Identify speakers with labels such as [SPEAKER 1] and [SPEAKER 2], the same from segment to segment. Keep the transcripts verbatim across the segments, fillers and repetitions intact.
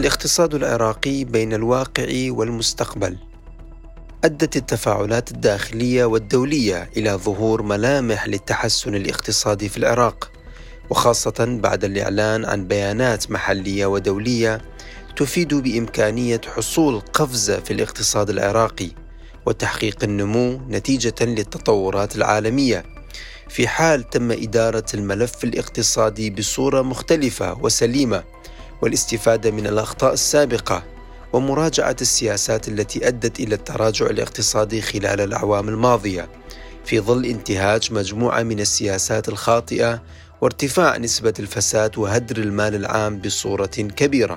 [SPEAKER 1] الاقتصاد العراقي بين الواقع والمستقبل. أدت التفاعلات الداخلية والدولية إلى ظهور ملامح للتحسن الاقتصادي في العراق، وخاصة بعد الإعلان عن بيانات محلية ودولية تفيد بإمكانية حصول قفزة في الاقتصاد العراقي وتحقيق النمو نتيجة للتطورات العالمية، في حال تم إدارة الملف الاقتصادي بصورة مختلفة وسليمة، والاستفادة من الأخطاء السابقة ومراجعة السياسات التي أدت إلى التراجع الاقتصادي خلال الأعوام الماضية، في ظل انتهاج مجموعة من السياسات الخاطئة وارتفاع نسبة الفساد وهدر المال العام بصورة كبيرة.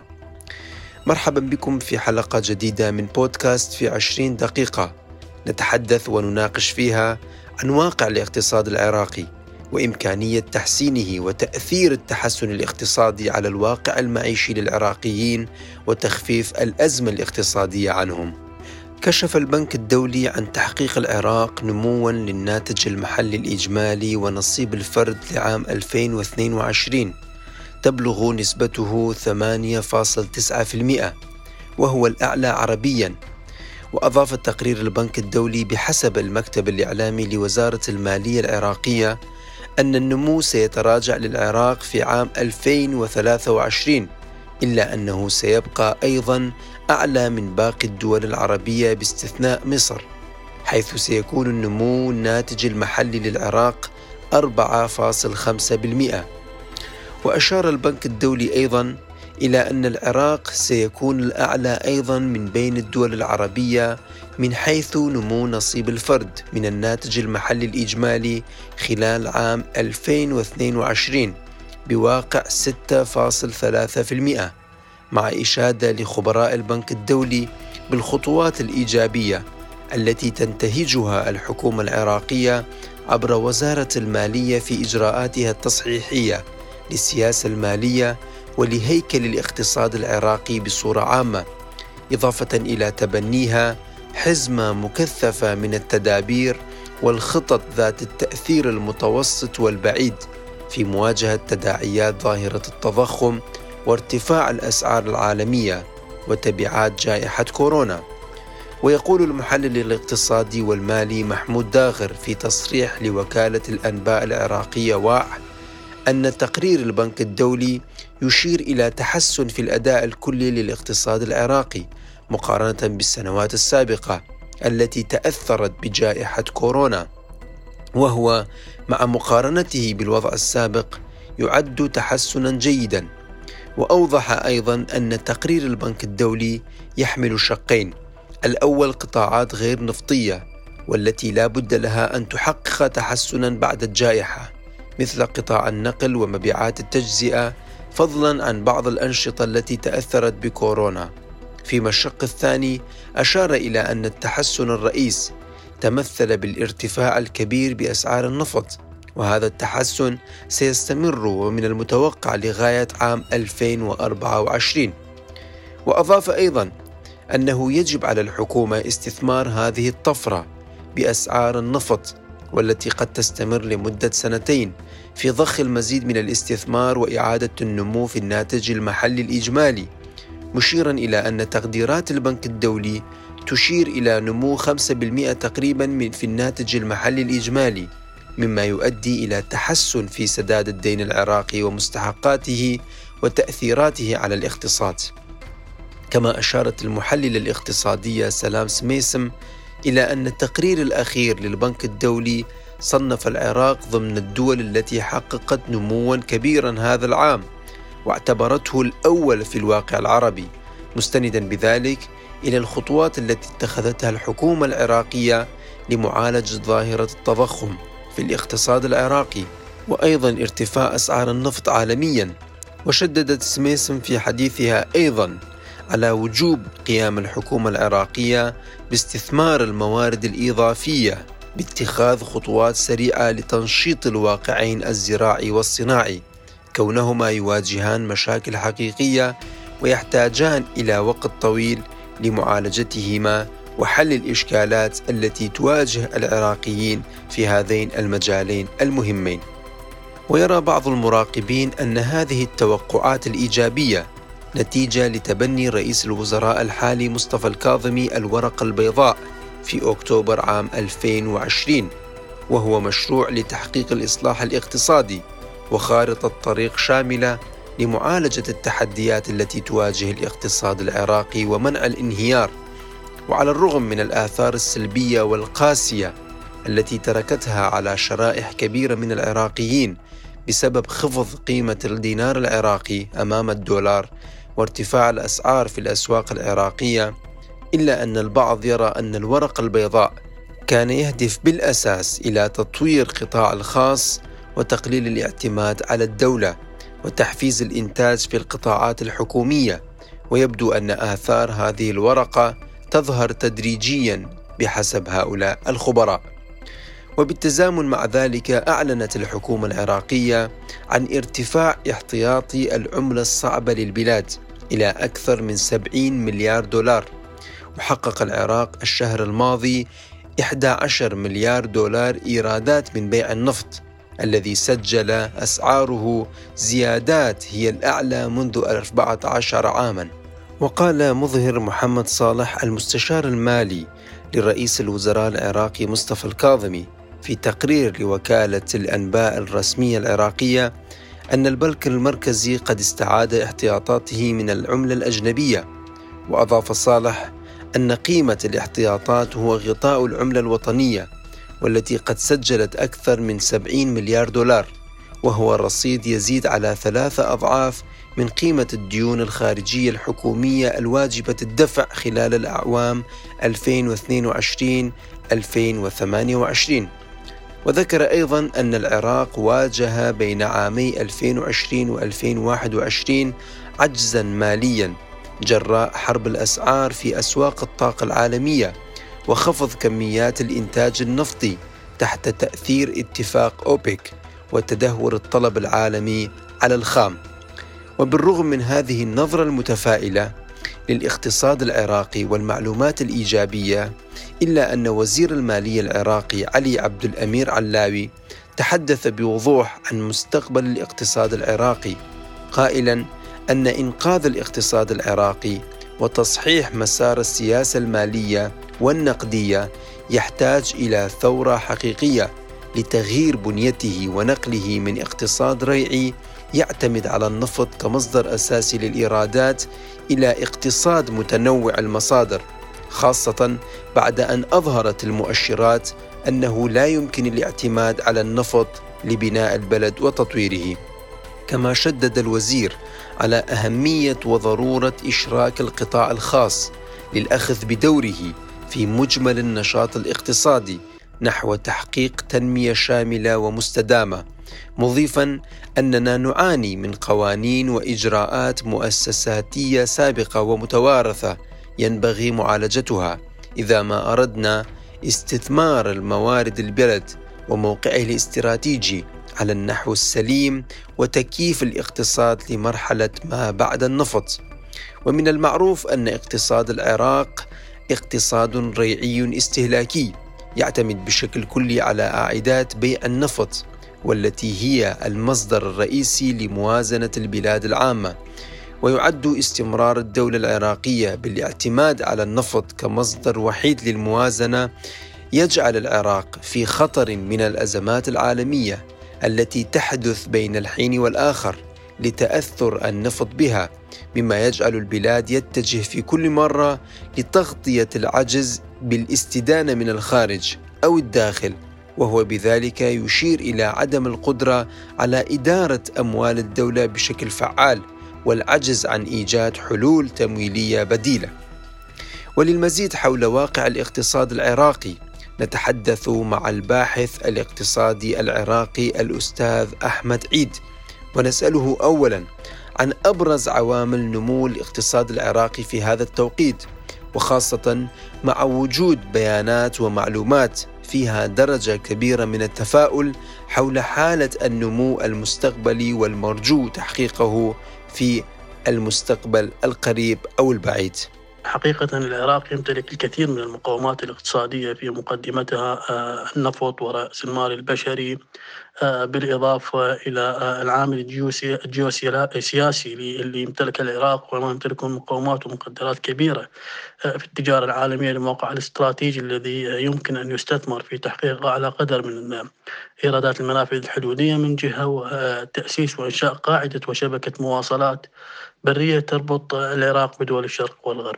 [SPEAKER 1] مرحبا بكم في حلقة جديدة من بودكاست في عشرين دقيقة، نتحدث ونناقش فيها عن واقع الاقتصاد العراقي وإمكانية تحسينه وتأثير التحسن الاقتصادي على الواقع المعيشي للعراقيين وتخفيف الأزمة الاقتصادية عنهم. كشف البنك الدولي عن تحقيق العراق نمواً للناتج المحلي الإجمالي ونصيب الفرد لعام ألفين واثنين وعشرين تبلغ نسبته ثمانية فاصلة تسعة بالمئة، وهو الأعلى عربياً. وأضاف تقرير البنك الدولي بحسب المكتب الإعلامي لوزارة المالية العراقية أن النمو سيتراجع للعراق في عام ألفين وثلاثة وعشرين، إلا أنه سيبقى أيضاً أعلى من باقي الدول العربية باستثناء مصر، حيث سيكون النمو الناتج المحلي للعراق أربعة فاصلة خمسة بالمئة. وأشار البنك الدولي أيضاً إلى أن العراق سيكون الأعلى أيضاً من بين الدول العربية من حيث نمو نصيب الفرد من الناتج المحلي الإجمالي خلال عام ألفين واثنين وعشرين بواقع ستة فاصلة ثلاثة بالمئة، مع إشادة لخبراء البنك الدولي بالخطوات الإيجابية التي تنتهجها الحكومة العراقية عبر وزارة المالية في إجراءاتها التصحيحية للسياسة المالية ولهيكل الاقتصاد العراقي بصورة عامة، إضافة إلى تبنيها حزمة مكثفة من التدابير والخطط ذات التأثير المتوسط والبعيد في مواجهة تداعيات ظاهرة التضخم وارتفاع الأسعار العالمية وتبعات جائحة كورونا. ويقول المحلل الاقتصادي والمالي محمود داغر في تصريح لوكالة الأنباء العراقية واع أن تقرير البنك الدولي يشير إلى تحسن في الأداء الكلي للاقتصاد العراقي مقارنة بالسنوات السابقة التي تأثرت بجائحة كورونا، وهو مع مقارنته بالوضع السابق يعد تحسنا جيدا. وأوضح أيضا أن تقرير البنك الدولي يحمل شقين: الأول قطاعات غير نفطية والتي لا بد لها أن تحقق تحسنا بعد الجائحة، مثل قطاع النقل ومبيعات التجزئة، فضلا عن بعض الأنشطة التي تأثرت بكورونا. فيما الشق الثاني أشار إلى أن التحسن الرئيس تمثل بالارتفاع الكبير بأسعار النفط، وهذا التحسن سيستمر ومن المتوقع لغاية عام ألفين وأربعة وعشرين. وأضاف أيضا أنه يجب على الحكومة استثمار هذه الطفرة بأسعار النفط والتي قد تستمر لمدة سنتين في ضخ المزيد من الاستثمار وإعادة النمو في الناتج المحلي الإجمالي، مشيرا إلى أن تقديرات البنك الدولي تشير إلى نمو خمسة بالمئة تقريبا من في الناتج المحلي الإجمالي، مما يؤدي إلى تحسن في سداد الدين العراقي ومستحقاته وتأثيراته على الاقتصاد. كما أشارت المحللة الاقتصادية سلام سميسم إلى أن التقرير الأخير للبنك الدولي صنف العراق ضمن الدول التي حققت نمواً كبيراً هذا العام، واعتبرته الأول في الواقع العربي، مستنداً بذلك إلى الخطوات التي اتخذتها الحكومة العراقية لمعالجة ظاهرة التضخم في الاقتصاد العراقي، وأيضاً ارتفاع أسعار النفط عالمياً. وشددت سميسم في حديثها أيضاً على وجوب قيام الحكومة العراقية باستثمار الموارد الإضافية باتخاذ خطوات سريعة لتنشيط الواقعين الزراعي والصناعي، كونهما يواجهان مشاكل حقيقية ويحتاجان إلى وقت طويل لمعالجتهما وحل الإشكالات التي تواجه العراقيين في هذين المجالين المهمين. ويرى بعض المراقبين أن هذه التوقعات الإيجابية نتيجة لتبني رئيس الوزراء الحالي مصطفى الكاظمي الورقة البيضاء في أكتوبر عام ألفين وعشرين، وهو مشروع لتحقيق الإصلاح الاقتصادي وخارطة طريق شاملة لمعالجة التحديات التي تواجه الاقتصاد العراقي ومنع الانهيار. وعلى الرغم من الآثار السلبية والقاسية التي تركتها على شرائح كبيرة من العراقيين بسبب خفض قيمة الدينار العراقي أمام الدولار وارتفاع الأسعار في الأسواق العراقية، إلا أن البعض يرى أن الورقة البيضاء كان يهدف بالأساس إلى تطوير القطاع الخاص وتقليل الاعتماد على الدولة وتحفيز الإنتاج في القطاعات الحكومية. ويبدو أن آثار هذه الورقة تظهر تدريجياً بحسب هؤلاء الخبراء. وبالتزامن مع ذلك أعلنت الحكومة العراقية عن ارتفاع احتياطي العملة الصعبة للبلاد إلى أكثر من سبعين مليار دولار. وحقق العراق الشهر الماضي إحدى عشر مليار دولار إيرادات من بيع النفط الذي سجل أسعاره زيادات هي الأعلى منذ أربعة عشر عاماً. وقال مظهر محمد صالح المستشار المالي لرئيس الوزراء العراقي مصطفى الكاظمي في تقرير لوكالة الأنباء الرسمية العراقية أن البنك المركزي قد استعاد احتياطاته من العملة الأجنبية. وأضاف صالح أن قيمة الاحتياطات هو غطاء العملة الوطنية والتي قد سجلت أكثر من سبعين مليار دولار، وهو رصيد يزيد على ثلاثة أضعاف من قيمة الديون الخارجية الحكومية الواجبة الدفع خلال الأعوام ألفين واثنين وعشرين ألفين وثمانية وعشرين. وذكر أيضا أن العراق واجه بين عامي ألفين وعشرين وألفين وواحد وعشرين عجزا ماليا جراء حرب الأسعار في أسواق الطاقة العالمية وخفض كميات الإنتاج النفطي تحت تأثير اتفاق أوبك وتدهور الطلب العالمي على الخام. وبالرغم من هذه النظرة المتفائلة للاقتصاد العراقي والمعلومات الإيجابية، إلا أن وزير المالية العراقي علي عبد الأمير علاوي تحدث بوضوح عن مستقبل الاقتصاد العراقي، قائلا أن إنقاذ الاقتصاد العراقي وتصحيح مسار السياسة المالية والنقدية يحتاج إلى ثورة حقيقية لتغيير بنيته ونقله من اقتصاد ريعي يعتمد على النفط كمصدر أساسي للإيرادات إلى اقتصاد متنوع المصادر، خاصة بعد أن أظهرت المؤشرات أنه لا يمكن الاعتماد على النفط لبناء البلد وتطويره. كما شدد الوزير على أهمية وضرورة إشراك القطاع الخاص للأخذ بدوره في مجمل النشاط الاقتصادي نحو تحقيق تنمية شاملة ومستدامة، مضيفا أننا نعاني من قوانين وإجراءات مؤسساتية سابقة ومتوارثة ينبغي معالجتها إذا ما أردنا استثمار الموارد البلد وموقعه الاستراتيجي على النحو السليم وتكييف الاقتصاد لمرحلة ما بعد النفط. ومن المعروف أن اقتصاد العراق اقتصاد ريعي استهلاكي يعتمد بشكل كلي على عائدات بيع النفط، والتي هي المصدر الرئيسي لموازنة البلاد العامة. ويعد استمرار الدولة العراقية بالاعتماد على النفط كمصدر وحيد للموازنة يجعل العراق في خطر من الأزمات العالمية التي تحدث بين الحين والآخر لتأثر النفط بها، مما يجعل البلاد يتجه في كل مرة لتغطية العجز بالاستدانة من الخارج أو الداخل، وهو بذلك يشير إلى عدم القدرة على إدارة أموال الدولة بشكل فعال والعجز عن إيجاد حلول تمويلية بديلة. وللمزيد حول واقع الاقتصاد العراقي نتحدث مع الباحث الاقتصادي العراقي الأستاذ أحمد عيد، ونسأله أولا عن أبرز عوامل نمو الاقتصاد العراقي في هذا التوقيت، وخاصة مع وجود بيانات ومعلومات فيها درجة كبيرة من التفاؤل حول حالة النمو المستقبلي والمرجو تحقيقه في المستقبل القريب أو البعيد.
[SPEAKER 2] حقيقة العراق يمتلك الكثير من المقومات الاقتصادية، في مقدمتها النفط ورأس المال البشري، بالإضافة إلى العامل الجيوسياسي اللي يمتلك العراق وما يمتلكه مقومات ومقدرات كبيرة في التجارة العالمية، للموقع الاستراتيجي الذي يمكن أن يستثمر في تحقيق أعلى قدر من إيرادات المنافذ الحدودية من جهة، وتأسيس وإنشاء قاعدة وشبكة مواصلات برية تربط العراق بدول الشرق والغرب.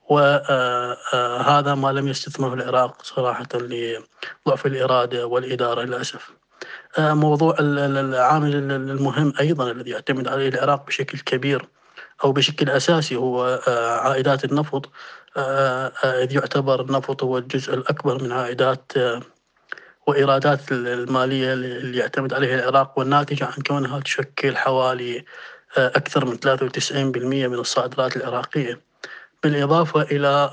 [SPEAKER 2] وهذا ما لم يستثمره العراق صراحة لضعف الإرادة والإدارة للأسف. موضوع العامل المهم أيضا الذي يعتمد عليه العراق بشكل كبير أو بشكل أساسي هو عائدات النفط، إذ يعتبر النفط هو الجزء الأكبر من عائدات وإيرادات المالية اللي يعتمد عليها العراق، والناتجة عن كونها تشكل حوالي أكثر من ثلاثة وتسعين بالمئة من الصادرات العراقية. بالإضافة إلى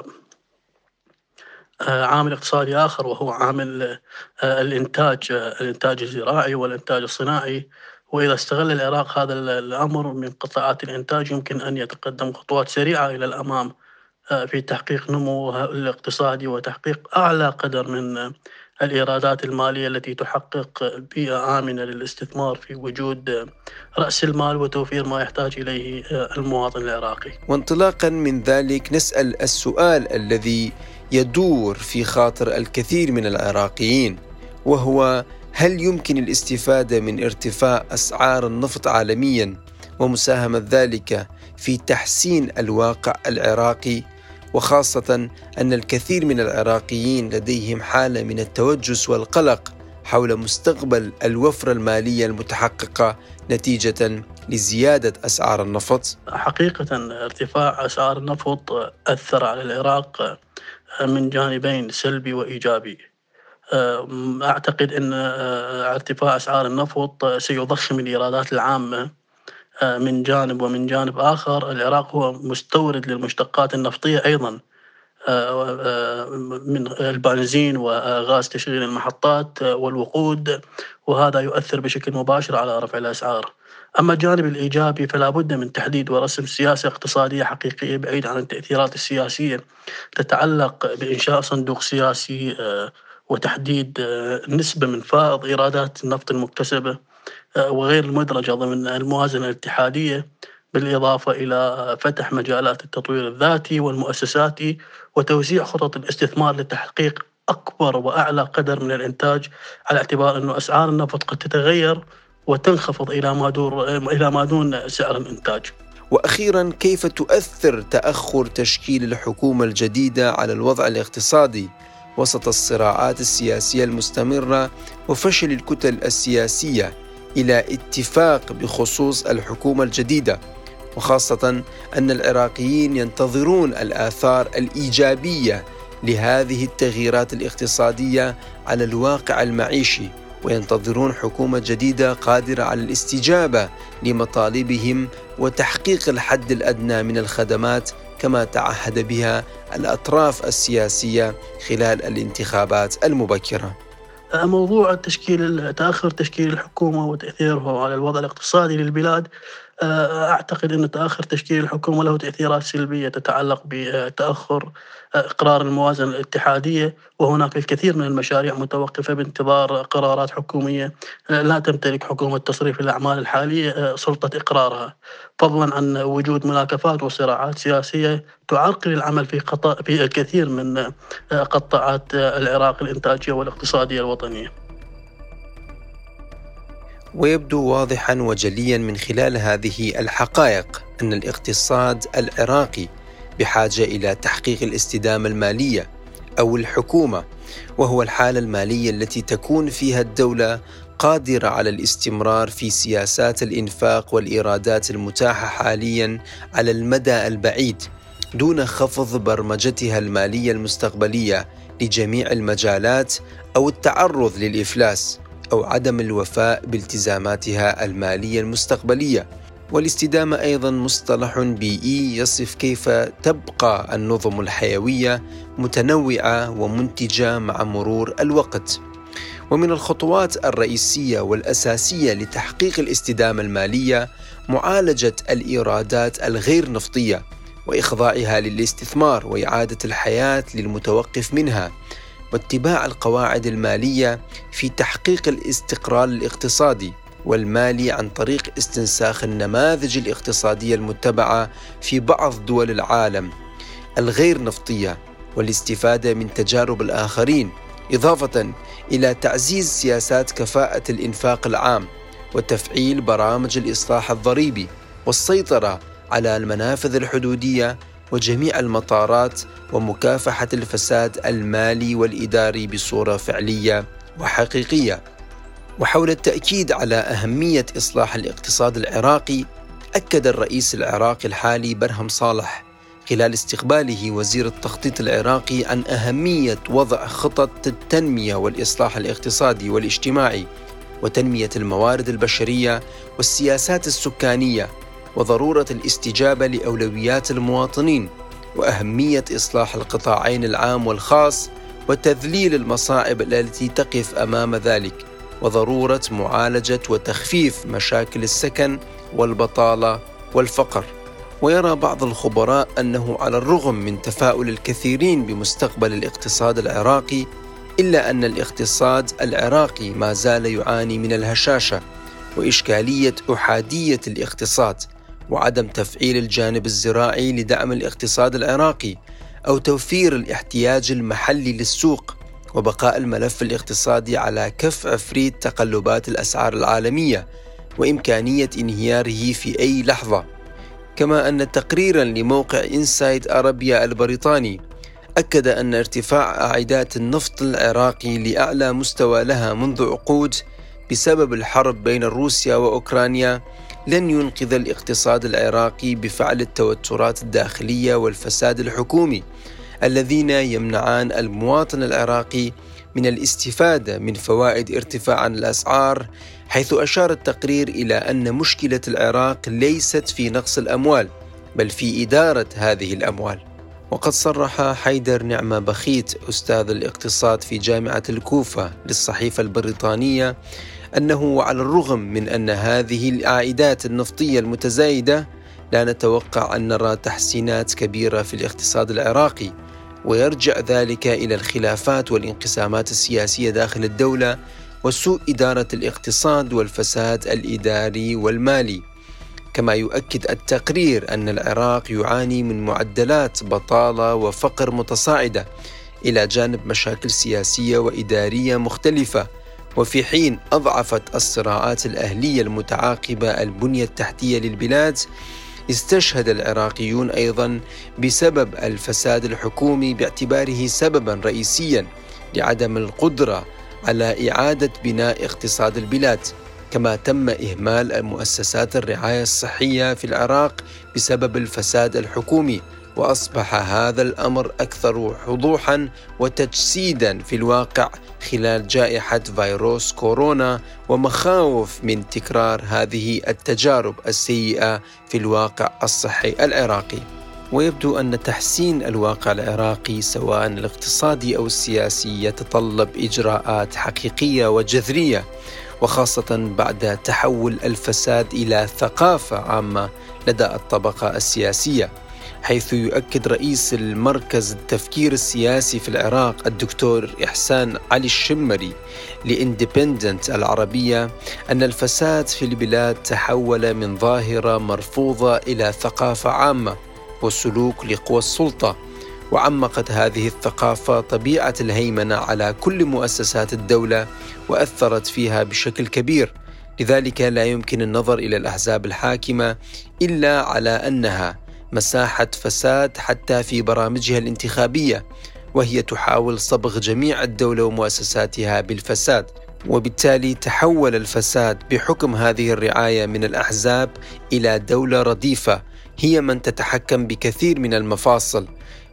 [SPEAKER 2] عامل اقتصادي آخر وهو عامل الإنتاج الإنتاج الزراعي والإنتاج الصناعي، وإذا استغل العراق هذا الأمر من قطاعات الإنتاج يمكن أن يتقدم خطوات سريعة إلى الأمام في تحقيق نمو الاقتصادي وتحقيق أعلى قدر من الإيرادات المالية التي تحقق بيئة آمنة للاستثمار في وجود رأس المال وتوفير ما يحتاج إليه المواطن العراقي.
[SPEAKER 1] وانطلاقا من ذلك نسأل السؤال الذي يدور في خاطر الكثير من العراقيين، وهو: هل يمكن الاستفادة من ارتفاع أسعار النفط عالميا ومساهمة ذلك في تحسين الواقع العراقي، وخاصة أن الكثير من العراقيين لديهم حالة من التوجس والقلق حول مستقبل الوفرة المالية المتحققة نتيجة لزيادة أسعار النفط؟
[SPEAKER 2] حقيقة ارتفاع أسعار النفط أثر على العراق من جانبين سلبي وإيجابي. أعتقد أن ارتفاع أسعار النفط سيضخم الإيرادات العامة من جانب، ومن جانب آخر العراق هو مستورد للمشتقات النفطية أيضا من البنزين وغاز تشغيل المحطات والوقود، وهذا يؤثر بشكل مباشر على رفع الأسعار. أما الجانب الإيجابي فلا بد من تحديد ورسم سياسة اقتصادية حقيقية بعيد عن التأثيرات السياسية تتعلق بإنشاء صندوق سياسي وتحديد نسبة من فائض إيرادات النفط المكتسبة وغير المدرجة ضمن الموازنة الاتحادية، بالإضافة إلى فتح مجالات التطوير الذاتي والمؤسساتي وتوزيع خطط الاستثمار لتحقيق أكبر وأعلى قدر من الإنتاج، على اعتبار أن أسعار النفط قد تتغير وتنخفض إلى ما دور إلى ما دون سعر الإنتاج.
[SPEAKER 1] وأخيرا، كيف تؤثر تأخر تشكيل الحكومة الجديدة على الوضع الاقتصادي وسط الصراعات السياسية المستمرة وفشل الكتل السياسية إلى اتفاق بخصوص الحكومة الجديدة، وخاصة أن العراقيين ينتظرون الآثار الإيجابية لهذه التغييرات الاقتصادية على الواقع المعيشي، وينتظرون حكومة جديدة قادرة على الاستجابة لمطالبهم وتحقيق الحد الأدنى من الخدمات كما تعهد بها الأطراف السياسية خلال الانتخابات المبكرة.
[SPEAKER 2] موضوع التشكيل تأخر تشكيل الحكومة وتأثيره على الوضع الاقتصادي للبلاد، أعتقد أن تأخر تشكيل الحكومة له تأثيرات سلبية تتعلق بتأخر إقرار الموازنة الاتحادية، وهناك الكثير من المشاريع متوقفة بانتظار قرارات حكومية لا تمتلك حكومة تصريف الأعمال الحالية سلطة إقرارها، فضلا عن وجود مناكفات وصراعات سياسية تعرقل العمل في قطاع في الكثير من قطاعات العراق الإنتاجية والاقتصادية الوطنية.
[SPEAKER 1] ويبدو واضحا وجليا من خلال هذه الحقائق أن الاقتصاد العراقي بحاجة إلى تحقيق الاستدامة المالية أو الحكومة، وهو الحالة المالية التي تكون فيها الدولة قادرة على الاستمرار في سياسات الإنفاق والإيرادات المتاحة حاليا على المدى البعيد دون خفض برمجتها المالية المستقبلية لجميع المجالات أو التعرض للإفلاس أو عدم الوفاء بالتزاماتها المالية المستقبلية. والاستدامة أيضا مصطلح بيئي يصف كيف تبقى النظم الحيوية متنوعة ومنتجة مع مرور الوقت. ومن الخطوات الرئيسية والأساسية لتحقيق الاستدامة المالية معالجة الإيرادات الغير نفطية وإخضاعها للاستثمار وإعادة الحياة للمتوقف منها، واتباع القواعد المالية في تحقيق الاستقرار الاقتصادي والمالي عن طريق استنساخ النماذج الاقتصادية المتبعة في بعض دول العالم الغير نفطية والاستفادة من تجارب الآخرين، إضافة إلى تعزيز سياسات كفاءة الإنفاق العام وتفعيل برامج الإصلاح الضريبي والسيطرة على المنافذ الحدودية وجميع المطارات ومكافحة الفساد المالي والإداري بصورة فعلية وحقيقية. وحول التأكيد على أهمية إصلاح الاقتصاد العراقي، أكد الرئيس العراقي الحالي برهم صالح خلال استقباله وزير التخطيط العراقي عن أهمية وضع خطط التنمية والإصلاح الاقتصادي والاجتماعي وتنمية الموارد البشرية والسياسات السكانية، وضرورة الاستجابة لأولويات المواطنين، وأهمية إصلاح القطاعين العام والخاص وتذليل المصاعب التي تقف أمام ذلك، وضرورة معالجة وتخفيف مشاكل السكن والبطالة والفقر. ويرى بعض الخبراء أنه على الرغم من تفاؤل الكثيرين بمستقبل الاقتصاد العراقي، إلا أن الاقتصاد العراقي ما زال يعاني من الهشاشة وإشكالية أحادية الاقتصاد وعدم تفعيل الجانب الزراعي لدعم الاقتصاد العراقي أو توفير الاحتياج المحلي للسوق، وبقاء الملف الاقتصادي على كف عفريت تقلبات الأسعار العالمية وإمكانية انهياره في أي لحظة. كما أن تقريرا لموقع إنسايد أرابيا البريطاني أكد أن ارتفاع أعداد النفط العراقي لأعلى مستوى لها منذ عقود بسبب الحرب بين روسيا وأوكرانيا لن ينقذ الاقتصاد العراقي بفعل التوترات الداخلية والفساد الحكومي الذين يمنعان المواطن العراقي من الاستفادة من فوائد ارتفاع الأسعار، حيث أشار التقرير إلى أن مشكلة العراق ليست في نقص الأموال بل في إدارة هذه الأموال. وقد صرح حيدر نعمة بخيت أستاذ الاقتصاد في جامعة الكوفة للصحيفة البريطانية أنه على الرغم من أن هذه العائدات النفطية المتزايدة لا نتوقع أن نرى تحسينات كبيرة في الاقتصاد العراقي، ويرجع ذلك إلى الخلافات والانقسامات السياسية داخل الدولة وسوء إدارة الاقتصاد والفساد الإداري والمالي. كما يؤكد التقرير أن العراق يعاني من معدلات بطالة وفقر متصاعدة إلى جانب مشاكل سياسية وإدارية مختلفة، وفي حين أضعفت الصراعات الأهلية المتعاقبة البنية التحتية للبلاد، استشهد العراقيون أيضا بسبب الفساد الحكومي باعتباره سببا رئيسيا لعدم القدرة على إعادة بناء اقتصاد البلاد. كما تم إهمال المؤسسات الرعاية الصحية في العراق بسبب الفساد الحكومي، وأصبح هذا الأمر أكثر وضوحا وتجسيدا في الواقع خلال جائحة فيروس كورونا ومخاوف من تكرار هذه التجارب السيئة في الواقع الصحي العراقي. ويبدو أن تحسين الواقع العراقي سواء الاقتصادي أو السياسي يتطلب إجراءات حقيقية وجذرية، وخاصة بعد تحول الفساد إلى ثقافة عامة لدى الطبقة السياسية، حيث يؤكد رئيس المركز التفكير السياسي في العراق الدكتور إحسان علي الشمري لإندبندنت العربية أن الفساد في البلاد تحول من ظاهرة مرفوضة إلى ثقافة عامة وسلوك لقوى السلطة، وعمقت هذه الثقافة طبيعة الهيمنة على كل مؤسسات الدولة وأثرت فيها بشكل كبير. لذلك لا يمكن النظر إلى الأحزاب الحاكمة إلا على أنها مساحة فساد حتى في برامجها الانتخابية، وهي تحاول صبغ جميع الدولة ومؤسساتها بالفساد. وبالتالي تحول الفساد بحكم هذه الرعاية من الأحزاب إلى دولة رديفة هي من تتحكم بكثير من المفاصل،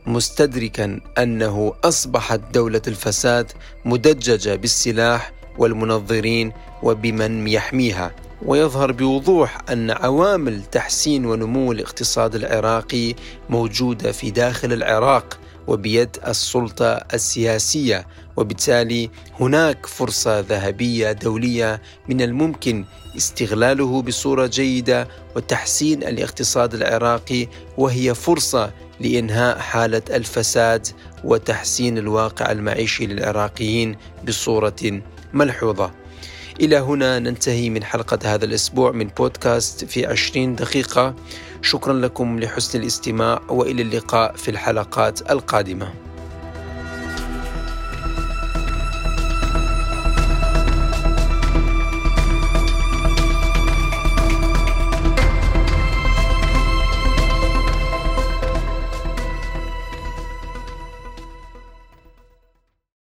[SPEAKER 1] مستدركا أنه أصبحت دولة الفساد مدججة بالسلاح والمنظرين وبمن يحميها. ويظهر بوضوح أن عوامل تحسين ونمو الاقتصاد العراقي موجودة في داخل العراق وبيد السلطة السياسية، وبالتالي هناك فرصة ذهبية دولية من الممكن استغلاله بصورة جيدة وتحسين الاقتصاد العراقي، وهي فرصة لإنهاء حالة الفساد وتحسين الواقع المعيشي للعراقيين بصورة ملحوظة. إلى هنا ننتهي من حلقة هذا الأسبوع من بودكاست في عشرين دقيقة. شكرا لكم لحسن الاستماع، وإلى اللقاء في الحلقات القادمة.